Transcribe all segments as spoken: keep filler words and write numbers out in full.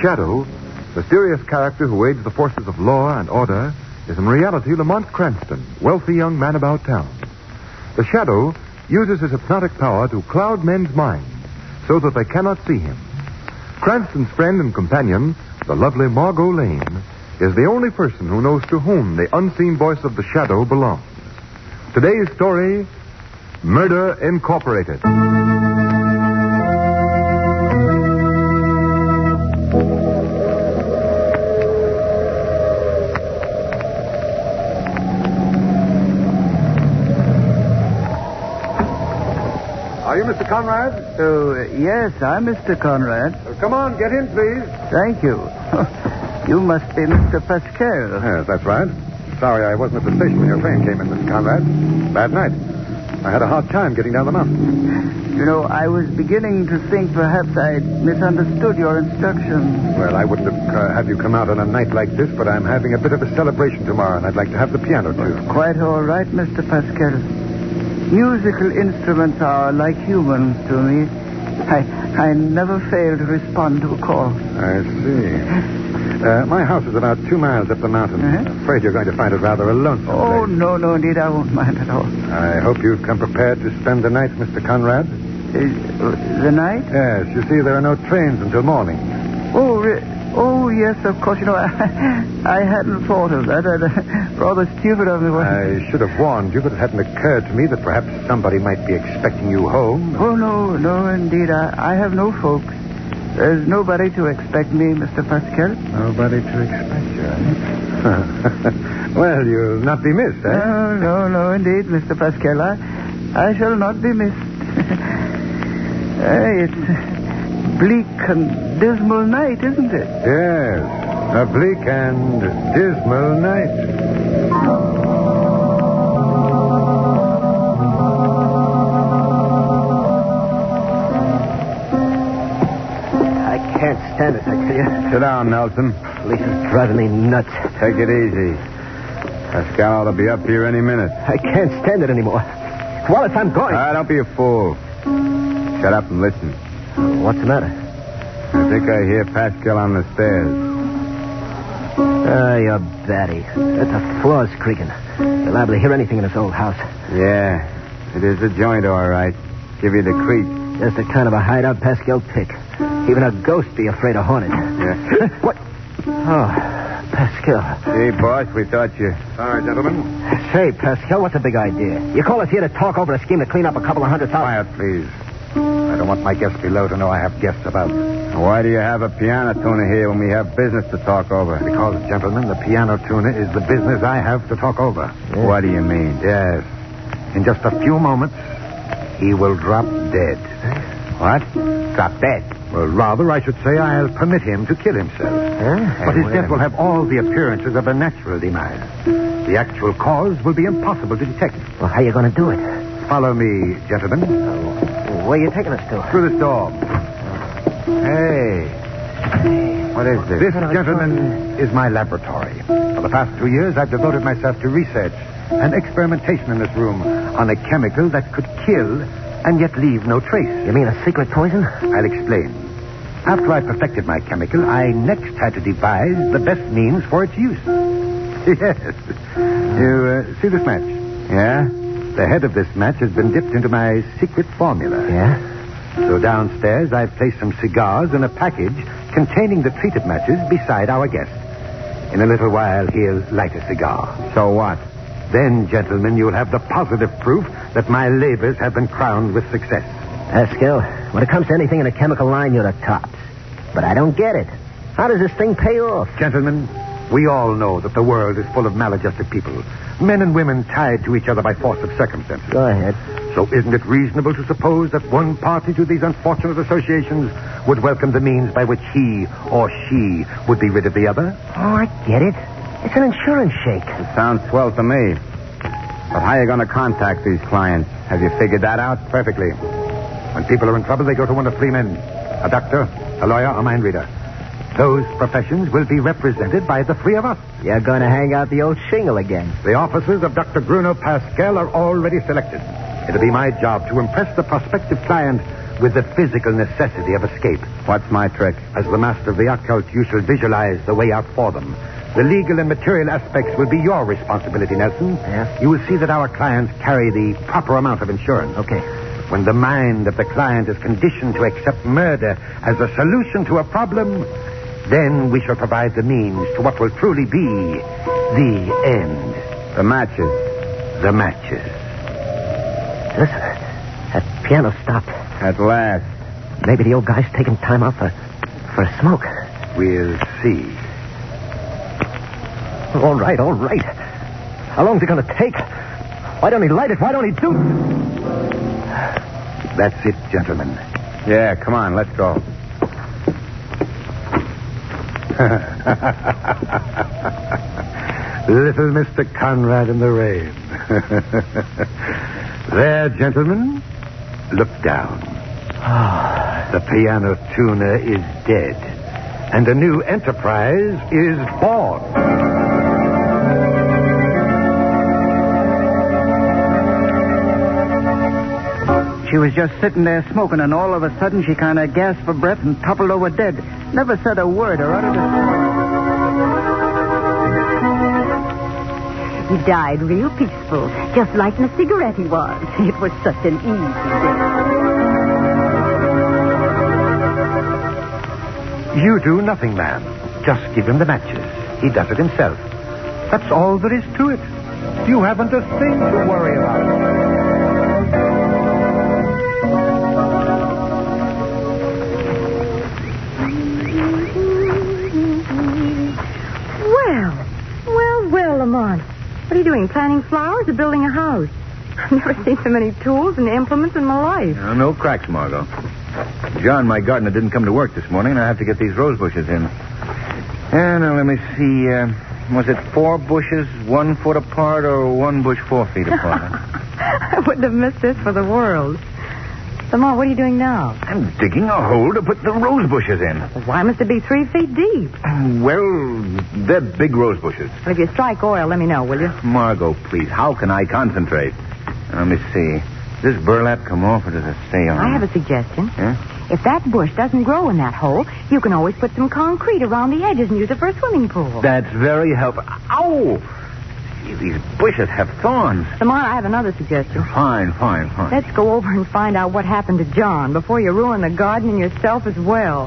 Shadow, mysterious character who aids the forces of law and order, is in reality Lamont Cranston, wealthy young man about town. The Shadow uses his hypnotic power to cloud men's minds so that they cannot see him. Cranston's friend and companion, the lovely Margot Lane, is the only person who knows to whom the unseen voice of the Shadow belongs. Today's story, Murder Incorporated. Are you Mister Conrad? Oh, uh, yes, I'm Mister Conrad. Uh, come on, get in, please. Thank you. You must be Mister Pascal. Yes, that's right. Sorry I wasn't at the station when your train came in, Mister Conrad. Bad night. I had a hard time getting down the mountain. You know, I was beginning to think perhaps I'd misunderstood your instructions. Well, I wouldn't have uh, had you come out on a night like this, but I'm having a bit of a celebration tomorrow, and I'd like to have the piano, too. Quite all right, Mister Pascal. Musical instruments are like humans to me. I I never fail to respond to a call. I see. Uh, my house is about two miles up the mountain. Uh-huh. I'm afraid you're going to find it rather a lonesome Oh, place. no, no, indeed, I won't mind at all. I hope you've come prepared to spend the night, Mister Conrad. Uh, the night? Yes, you see, there are no trains until morning. Oh, re- oh, yes, of course. You know, I, I hadn't thought of that. Uh, rather stupid of me. I should have warned you, but it hadn't occurred to me that perhaps somebody might be expecting you home. Oh, no, no, indeed. I, I have no folks. There's nobody to expect me, Mister Pascal. Nobody to expect you, eh? Well, you'll not be missed, eh? No, no, no, indeed, Mister Pascal. I, I shall not be missed. Hey, it's a bleak and dismal night, isn't it? Yes, a bleak and dismal night. I can't stand it, I tell you. Sit down, Nelson. Police is driving me nuts. Take it easy. Pascal ought to be up here any minute. I can't stand it anymore. Wallace, I'm going. Ah, don't be a fool. Shut up and listen. What's the matter? I think I hear Pascal on the stairs. Oh, you're batty. That's the floor's creaking. You're liable to hear anything in this old house. Yeah, it is a joint, all right. Give you the creep. Just the kind of a hideout Pascal pick. Even a ghost be afraid of haunted. Yeah. What? Oh, Pascal. Hey, boss, we thought you... Sorry, gentlemen. Say, Pascal, what's the big idea? You call us here to talk over a scheme to clean up a couple of hundred thousand... Quiet, please. I don't want my guests below to know I have guests about. Why do you have a piano tuner here when we have business to talk over? Because, gentlemen, the piano tuner is the business I have to talk over. Yeah. What do you mean? Yes. In just a few moments, he will drop dead. What? Drop dead? Well, rather, I should say I'll permit him to kill himself. Huh? But his death will have all the appearances of a natural demise. The actual cause will be impossible to detect. Well, how are you going to do it? Follow me, gentlemen. Where are you taking us to? Through this door. Hey. What is this? This, gentlemen, is my laboratory. For the past two years, I've devoted myself to research and experimentation in this room on a chemical that could kill and yet leave no trace. You mean a secret poison? I'll explain. After I perfected my chemical, I next had to devise the best means for its use. Yes. You uh, see this match? Yeah? The head of this match has been dipped into my secret formula. Yeah? So downstairs, I've placed some cigars in a package containing the treated matches beside our guest. In a little while, he'll light a cigar. So what? Then, gentlemen, you'll have the positive proof that my labors have been crowned with success. Pascal, when it comes to anything in the chemical line, you're the tops. But I don't get it. How does this thing pay off? Gentlemen, we all know that the world is full of maladjusted people. Men and women tied to each other by force of circumstances. Go ahead. So isn't it reasonable to suppose that one party to these unfortunate associations would welcome the means by which he or she would be rid of the other? Oh, I get it. It's an insurance shake. It sounds swell to me. But how are you going to contact these clients? Have you figured that out? Perfectly. When people are in trouble, they go to one of three men. A doctor, a lawyer, a mind reader. Those professions will be represented by the three of us. You're going to hang out the old shingle again. The officers of Doctor Bruno Pascal are already selected. It'll be my job to impress the prospective client with the physical necessity of escape. What's my trick? As the master of the occult, you shall visualize the way out for them. The legal and material aspects will be your responsibility, Nelson. Yeah? You will see that our clients carry the proper amount of insurance. Okay. When the mind of the client is conditioned to accept murder as a solution to a problem, then we shall provide the means to what will truly be the end. The matches. The matches. Listen, that piano stopped. At last. Maybe the old guy's taking time out for, for a smoke. We'll see. All right, all right. How long's it going to take? Why don't he light it? Why don't he do... That's it, gentlemen. Yeah, come on, let's go. Little Mister Conrad in the rain. There, gentlemen, look down. The piano tuner is dead, and a new enterprise is born. She was just sitting there smoking, and all of a sudden she kind of gasped for breath and toppled over dead. Never said a word or uttered a sound. He died real peaceful, just like in a cigarette he was. It was such an easy death. You do nothing, ma'am. Just give him the matches. He does it himself. That's all there is to it. You haven't a thing to worry about. Lamont, what are you doing? Planting flowers or building a house? I've never seen so many tools and implements in my life. Uh, no cracks, Margot. John, my gardener, didn't come to work this morning, and I have to get these rose bushes in. And now let me see. Uh, was it four bushes one foot apart or one bush four feet apart? I wouldn't have missed this for the world. Lamont, what are you doing now? I'm digging a hole to put the rose bushes in. Well, why must it be three feet deep? Well, they're big rose bushes. Well, if you strike oil, let me know, will you? Margot, please, how can I concentrate? Let me see. Does this burlap come off or does it stay on? I have a suggestion. Yeah? If that bush doesn't grow in that hole, you can always put some concrete around the edges and use it for a swimming pool. That's very helpful. Ow! Gee, these bushes have thorns. Lamont, I have another suggestion. Fine, fine, fine. Let's go over and find out what happened to John before you ruin the garden and yourself as well.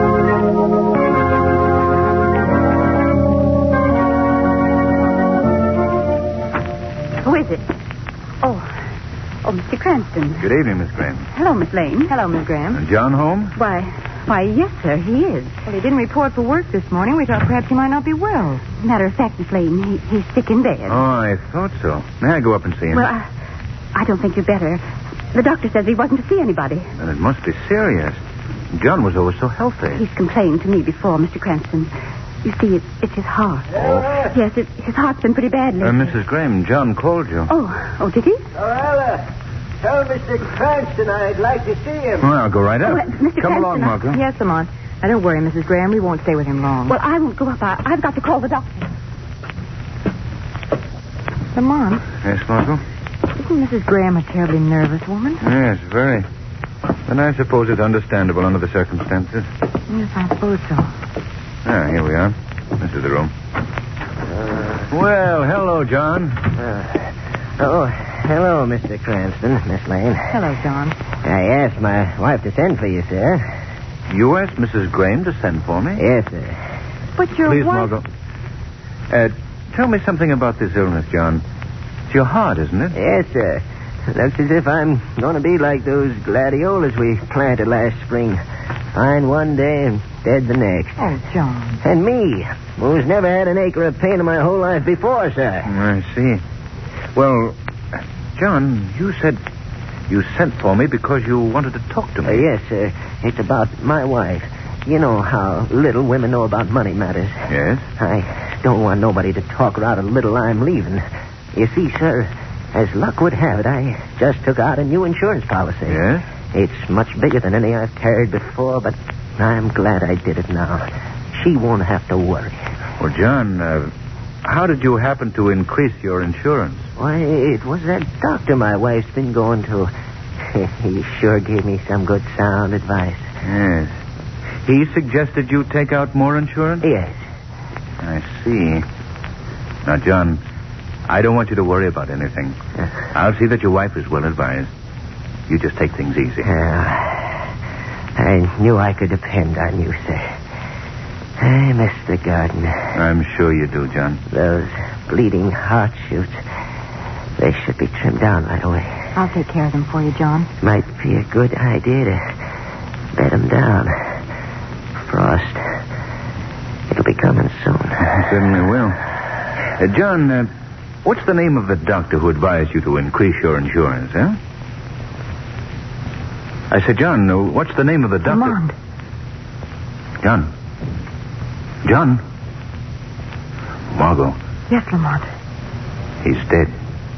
Who is it? Oh, oh, Mister Cranston. Good evening, Miss Graham. Hello, Miss Lane. Hello, Miss Graham. And John home? Why, why, yes, sir, he is. Well, he didn't report for work this morning. We thought perhaps he might not be well. Matter of fact, Miss Lane, he, he's sick in bed. Oh, I thought so. May I go up and see him? Well, I, I don't think you'd better. The doctor says he wasn't to see anybody. Then it must be serious. John was always so healthy. He's complained to me before, Mister Cranston. You see, it's, it's his heart. Oh. Yes, it, his heart's been pretty bad lately. Uh, Missus Graham, John called you. Oh, oh, did he? Well, uh, tell Mister Cranston I'd like to see him. Well, I'll go right up. Oh, uh, Mister Come Cranston, along, I- Margot. Yes, Lamont. Now, don't worry, Missus Graham. We won't stay with him long. Well, I won't go up. I, I've got to call the doctor. Lamont, Yes, Margot? isn't Missus Graham a terribly nervous woman? Yes, very. And I suppose it's understandable under the circumstances. Yes, I suppose so. Ah, here we are. This is the room. Uh, Well, hello, John. uh, oh, hello, Mister Cranston, Miss Lane. Hello, John. I asked my wife to send for you, sir. You asked Missus Graham to send for me? Yes, sir. But your Please, wife... Margot. Uh, tell me something about this illness, John. It's your heart, isn't it? Yes, sir. Looks as if I'm going to be like those gladiolas we planted last spring. Fine one day and dead the next. Oh, John. And me, who's never had an acre of pain in my whole life before, sir. I see. Well, John, you said you sent for me because you wanted to talk to Uh, me. yes, sir. It's about my wife. You know how little women know about money matters. Yes? I don't want nobody to talk her out of little I'm leaving. You see, sir, as luck would have it, I just took out a new insurance policy. Yes? It's much bigger than any I've carried before, but I'm glad I did it now. She won't have to worry. Well, John, uh, how did you happen to increase your insurance? Why, it was that doctor my wife's been going to. He sure gave me some good sound advice. Yes. He suggested you take out more insurance? Yes. I see. Now, John, I don't want you to worry about anything. I'll see that your wife is well advised. You just take things easy. Uh, I knew I could depend on you, sir. I miss the garden. I'm sure you do, John. Those bleeding heart shoots, they should be trimmed down right away. I'll take care of them for you, John. Might be a good idea to bed them down. Frost. It'll be coming soon. Certainly will. Uh, John, uh, what's the name of the doctor who advised you to increase your insurance, huh? I said, John, uh, what's the name of the doctor? Lamont. John. John. Margot. Yes, Lamont. He's dead.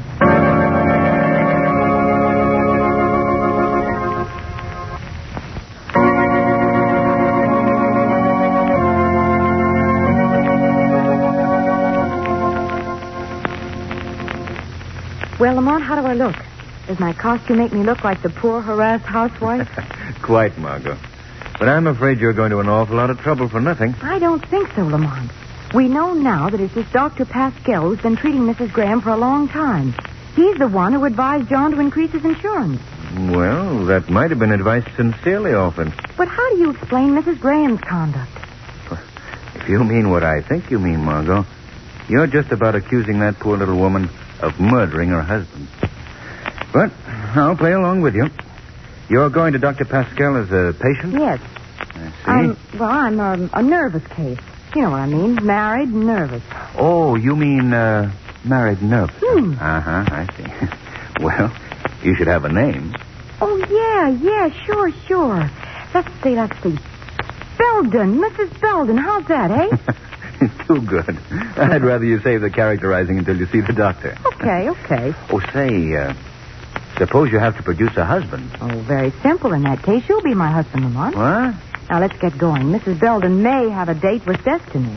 Well, Lamont, how do I look? Does my costume make me look like the poor, harassed housewife? Quite, Margot. But I'm afraid you're going to an awful lot of trouble for nothing. I don't think so, Lamont. We know now that it's this Doctor Pascal who's been treating Missus Graham for a long time. He's the one who advised John to increase his insurance. Well, that might have been advice sincerely offered. But how do you explain Missus Graham's conduct? If you mean what I think you mean, Margot, you're just about accusing that poor little woman of murdering her husband. But I'll play along with you. You're going to Doctor Pascal as a patient? Yes. I see. I'm, well, I'm a, a nervous case. You know what I mean. Married, nervous. Oh, you mean uh, married nervous. Hmm. Uh-huh, I see. Well, you should have a name. Oh, yeah, yeah, sure, sure. Let's see, let's see. Belden, Missus Belden. How's that, eh? Too good. I'd rather you save the characterizing until you see the doctor. Okay, okay. Oh, say, uh, suppose you have to produce a husband. Oh, very simple in that case. You'll be my husband, Lamont. What? Now, let's get going. Missus Belden may have a date with destiny.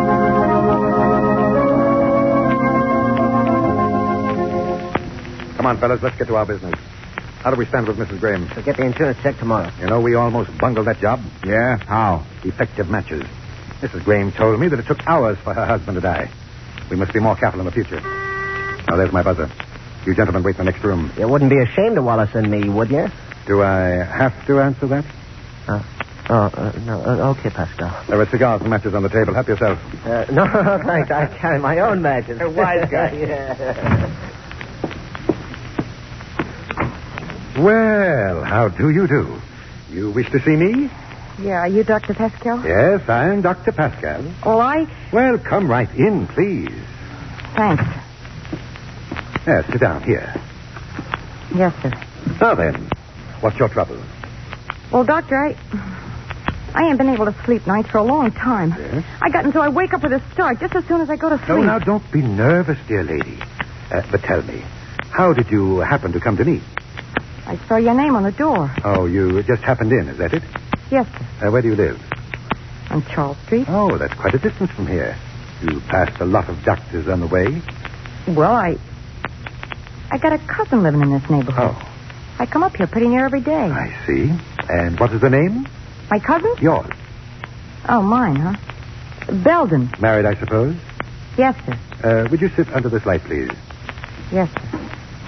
Come on, fellas, let's get to our business. How do we stand with Missus Graham? We'll get the insurance check tomorrow. You know, we almost bungled that job. Yeah? How? Defective matches. Missus Graham told me that it took hours for her husband to die. We must be more careful in the future. Now, there's my buzzer. You gentlemen wait in the next room. You wouldn't be ashamed of Wallace and me, would you? Do I have to answer that? Oh, oh uh, no. Uh, okay, Pascal. There are cigars and matches on the table. Help yourself. Uh, no, no, thanks. I carry my own matches. A wise guy. Yeah. Well, how do you do? You wish to see me? Yeah, are you Doctor Pascal? Yes, I'm Doctor Pascal. Oh, I... Well, come right in, please. Thanks. Yes, sit down here. Yes, sir. Now then, what's your trouble? Well, Doctor, I... I ain't been able to sleep nights for a long time. Yes? I got until I wake up with a start just as soon as I go to sleep. No, now, don't be nervous, dear lady. Uh, but tell me, how did you happen to come to me? I saw your name on the door. Oh, you just happened in, is that it? Yes, sir. Uh, where do you live? On Charles Street. Oh, that's quite a distance from here. You passed a lot of doctors on the way. Well, I... I got a cousin living in this neighborhood. Oh, I come up here pretty near every day. I see. And what is the name? My cousin? Yours. Oh, mine, huh? Belden. Married, I suppose? Yes, sir. Uh, would you sit under this light, please? Yes, sir.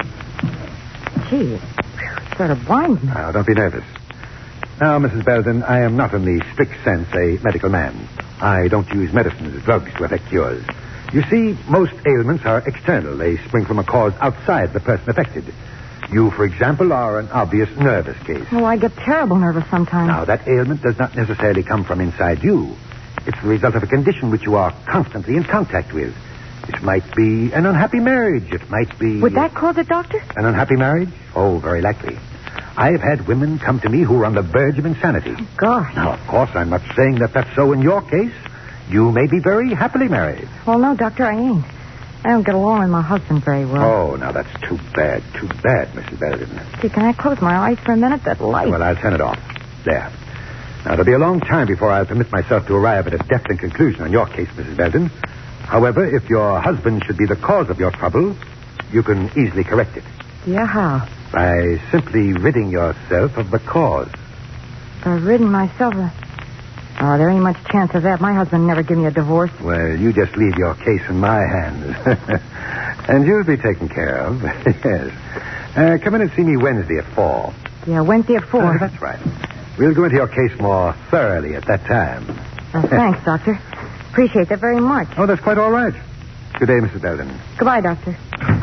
Gee, it sort of blinds me. Now, don't be nervous. Now, Missus Belden, I am not in the strict sense a medical man. I don't use medicines or drugs to effect cures. You see, most ailments are external. They spring from a cause outside the person affected. You, for example, are an obvious nervous case. Oh, I get terrible nervous sometimes. Now, that ailment does not necessarily come from inside you. It's the result of a condition which you are constantly in contact with. It might be an unhappy marriage. It might be... Would that cause it, Doctor? An unhappy marriage? Oh, very likely. I've had women come to me who are on the verge of insanity. Gosh. Now, of course, I'm not saying that that's so in your case. You may be very happily married. Well, no, Doctor, I ain't. I don't get along with my husband very well. Oh, now that's too bad, too bad, Missus Belden. Gee, can I close my eyes for a minute? That light. Well, I'll turn it off. There. Now, it'll be a long time before I'll permit myself to arrive at a definite conclusion on your case, Missus Belden. However, if your husband should be the cause of your trouble, you can easily correct it. Yeah, how? By simply ridding yourself of the cause. I've ridden myself. Uh... Oh, there ain't much chance of that. My husband never give me a divorce. Well, you just leave your case in my hands. And you'll be taken care of. Yes. Uh, come in and see me Wednesday at four. Yeah, Wednesday at four. Uh, that's right. We'll go into your case more thoroughly at that time. Uh, thanks, Doctor. Appreciate that very much. Oh, that's quite all right. Good day, Missus Belden. Goodbye, Doctor.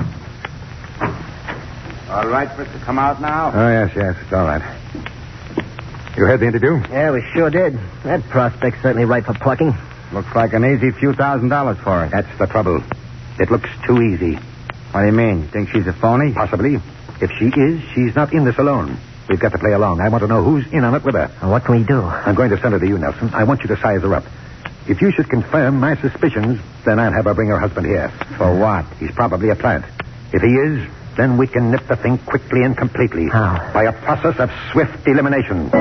All right, for it to come out now? Oh, yes, yes, it's all right. You had the interview? Yeah, we sure did. That prospect's certainly ripe for plucking. Looks like an easy few thousand dollars for it. That's the trouble. It looks too easy. What do you mean? Think she's a phony? Possibly. If she is, she's not in this alone. We've got to play along. I want to know who's in on it with her. Well, what can we do? I'm going to send her to you, Nelson. I want you to size her up. If you should confirm my suspicions, then I'll have her bring her husband here. For what? He's probably a plant. If he is, then we can nip the thing quickly and completely. How? By a process of swift elimination.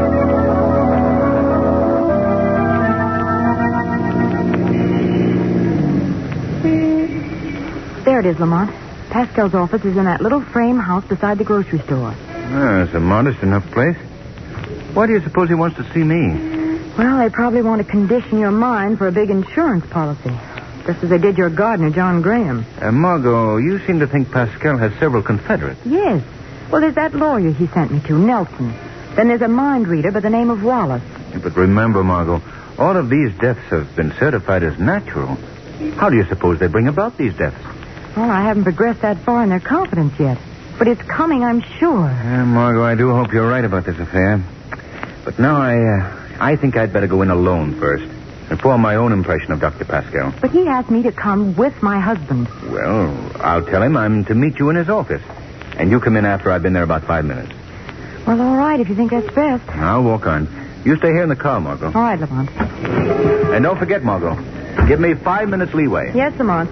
There it is, Lamont. Pascal's office is in that little frame house beside the grocery store. Oh, it's a modest enough place. Why do you suppose he wants to see me? Well, they probably want to condition your mind for a big insurance policy. Just as they did your gardener, John Graham. Uh, Margot, you seem to think Pascal has several confederates. Yes. Well, there's that lawyer he sent me to, Nelson. Then there's a mind reader by the name of Wallace. Yeah, but remember, Margot, all of these deaths have been certified as natural. How do you suppose they bring about these deaths? Well, I haven't progressed that far in their confidence yet. But it's coming, I'm sure. Yeah, Margot, I do hope you're right about this affair. But now I, uh, I think I'd better go in alone first and form my own impression of Doctor Pascal. But he asked me to come with my husband. Well, I'll tell him I'm to meet you in his office. And you come in after I've been there about five minutes. Well, all right, if you think that's best. I'll walk on. You stay here in the car, Margot. All right, Lamont. And don't forget, Margot, give me five minutes leeway. Yes, Lamont.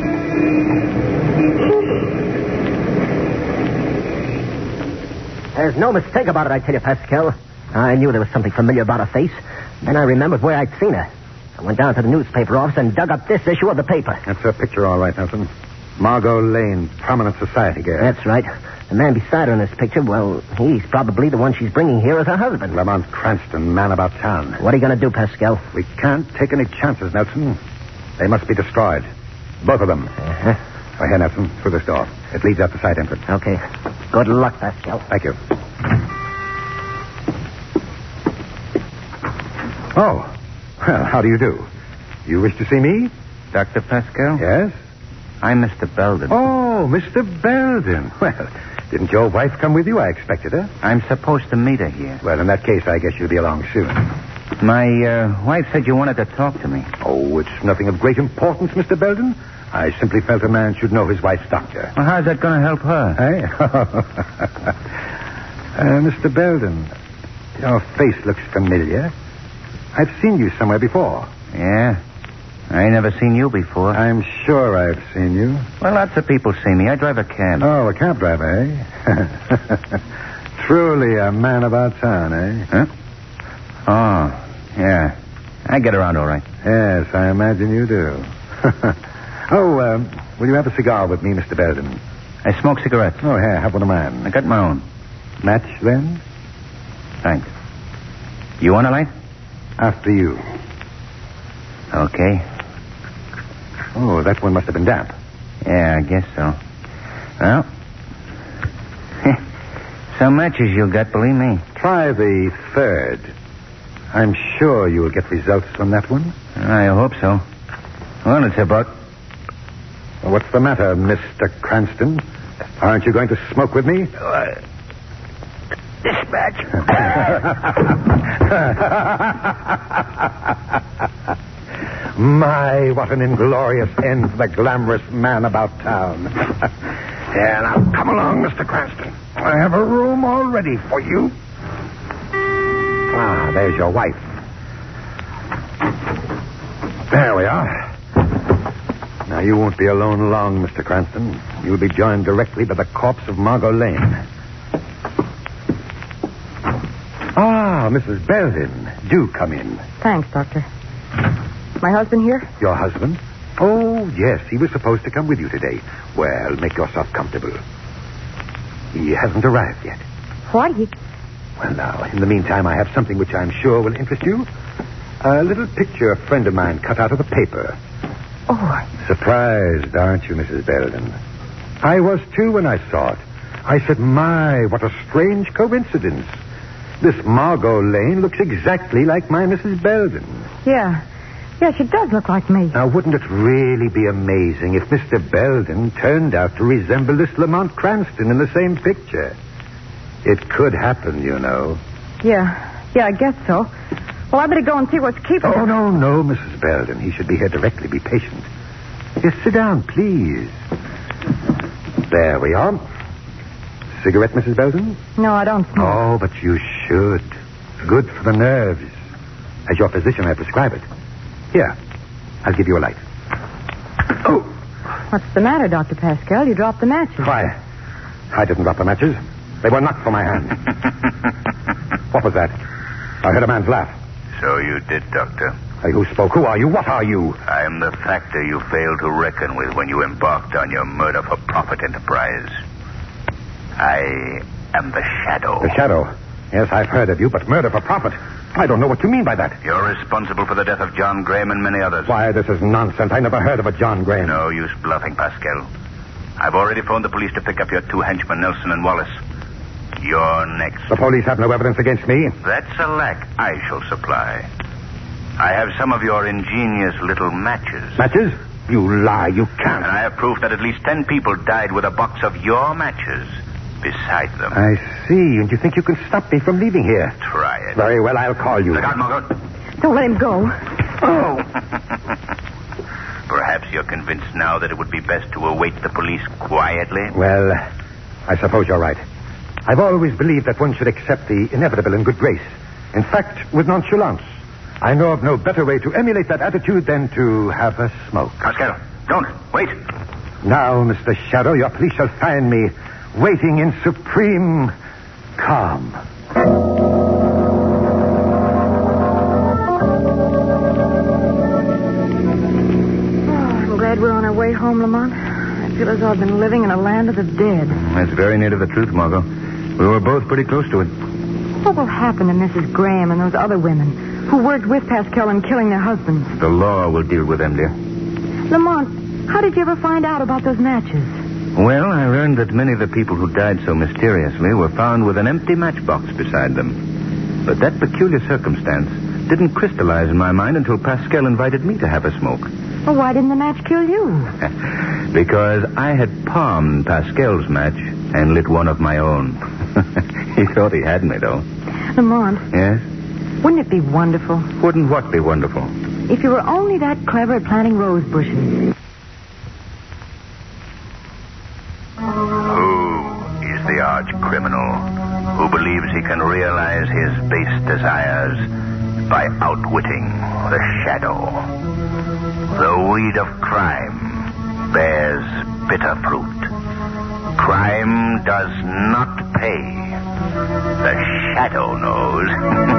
There's no mistake about it, I tell you, Pascal. I knew there was something familiar about her face. Then I remembered where I'd seen her. I went down to the newspaper office and dug up this issue of the paper. That's her picture, all right, Nelson. Margot Lane, prominent society girl. That's right. The man beside her in this picture, well, he's probably the one she's bringing here as her husband. Lamont Cranston, man about town. What are you going to do, Pascal? We can't take any chances, Nelson. They must be destroyed. Both of them. Uh-huh. Right here, Nelson, through this door. It leads out the side entrance. Okay. Good luck, Pascal. Thank you. Oh. Well, how do you do? You wish to see me? Doctor Pascal? Yes? I'm Mister Belden. Oh, Mister Belden. Well, didn't your wife come with you? I expected her. I'm supposed to meet her here. Well, in that case, I guess you'll be along soon. My uh, wife said you wanted to talk to me. Oh, it's nothing of great importance, Mister Belden. I simply felt a man should know his wife's doctor. Well, how's that going to help her? Eh? uh, Mister Belden, your face looks familiar. I've seen you somewhere before. Yeah. I ain't never seen you before. I'm sure I've seen you. Well, lots of people see me. I drive a cab. Oh, a cab driver, eh? Truly a man about town, eh? Huh? Oh, yeah. I get around all right. Yes, I imagine you do. oh, um, will you have a cigar with me, Mister Belden? I smoke cigarettes. Oh, here, have one of mine. I got my own. Match, then? Thanks. You want a light? After you. Okay. Oh, that one must have been damp. Yeah, I guess so. Well, some matches you'll get, believe me. Try the third. I'm sure you'll get results from that one. I hope so. Well, it's about... Well, what's the matter, Mister Cranston? Aren't you going to smoke with me? Uh, this match. My, what an inglorious end for the glamorous man about town. Yeah, now, come along, Mister Cranston. I have a room all ready for you. Ah, there's your wife. There we are. Now, you won't be alone long, Mister Cranston. You'll be joined directly by the corpse of Margot Lane. Ah, Missus Belden, do come in. Thanks, Doctor. My husband here? Your husband? Oh, yes, he was supposed to come with you today. Well, make yourself comfortable. He hasn't arrived yet. What? He... Well, now, in the meantime, I have something which I'm sure will interest you. A little picture a friend of mine cut out of the paper. Oh. Surprised, aren't you, Missus Belden? I was, too, when I saw it. I said, my, what a strange coincidence. This Margot Lane looks exactly like my Missus Belden. Yeah. Yeah, she does look like me. Now, wouldn't it really be amazing if Mister Belden turned out to resemble this Lamont Cranston in the same picture? It could happen, you know. Yeah. Yeah, I guess so. Well, I better go and see what's keeping Oh, her. no, no, Missus Belden. He should be here directly. Be patient. Just sit down, please. There we are. Cigarette, Missus Belden? No, I don't smoke. Oh, but you should. Good for the nerves. As your physician, I prescribe it. Here, I'll give you a light. Oh. What's the matter, Doctor Pascal? You dropped the matches. Why? I didn't drop the matches. They were knocked from my hand. What was that? I heard a man's laugh. So you did, Doctor. Hey, who spoke? Who are you? What are you? I am the factor you failed to reckon with when you embarked on your murder-for-profit enterprise. I am the Shadow. The Shadow? Yes, I've heard of you, but murder for profit. I don't know what you mean by that. You're responsible for the death of John Graham and many others. Why, this is nonsense. I never heard of a John Graham. No use bluffing, Pascal. I've already phoned the police to pick up your two henchmen, Nelson and Wallace. You're next. The police have no evidence against me. That's a lack I shall supply. I have some of your ingenious little matches. Matches? You lie. You can't. And I have proof that at least ten people died with a box of your matches beside them. I see. And you think you can stop me from leaving here? Try it. Very well, I'll call you. Look out, Margot. Don't let him go. Oh. Perhaps you're convinced now that it would be best to await the police quietly? Well, I suppose you're right. I've always believed that one should accept the inevitable in good grace. In fact, with nonchalance. I know of no better way to emulate that attitude than to have a smoke. Pascal, don't. Wait. Now, Mister Shadow, your police shall find me waiting in supreme calm. I'm glad we're on our way home, Lamont. I feel as though I've been living in a land of the dead. That's very near to the truth, Margot. We were both pretty close to it. What will happen to Missus Graham and those other women who worked with Pascal in killing their husbands? The law will deal with them, dear. Lamont, how did you ever find out about those matches? Well, I learned that many of the people who died so mysteriously were found with an empty matchbox beside them. But that peculiar circumstance didn't crystallize in my mind until Pascal invited me to have a smoke. Well, why didn't the match kill you? Because I had palmed Pascal's match and lit one of my own. He thought he had me, though. Lamont. Yes? Wouldn't it be wonderful? Wouldn't what be wonderful? If you were only that clever at planting rose bushes. Who is the arch criminal who believes he can realize his base desires by outwitting the Shadow? The weed of crime bears bitter fruit. Crime does not pay. The Shadow knows.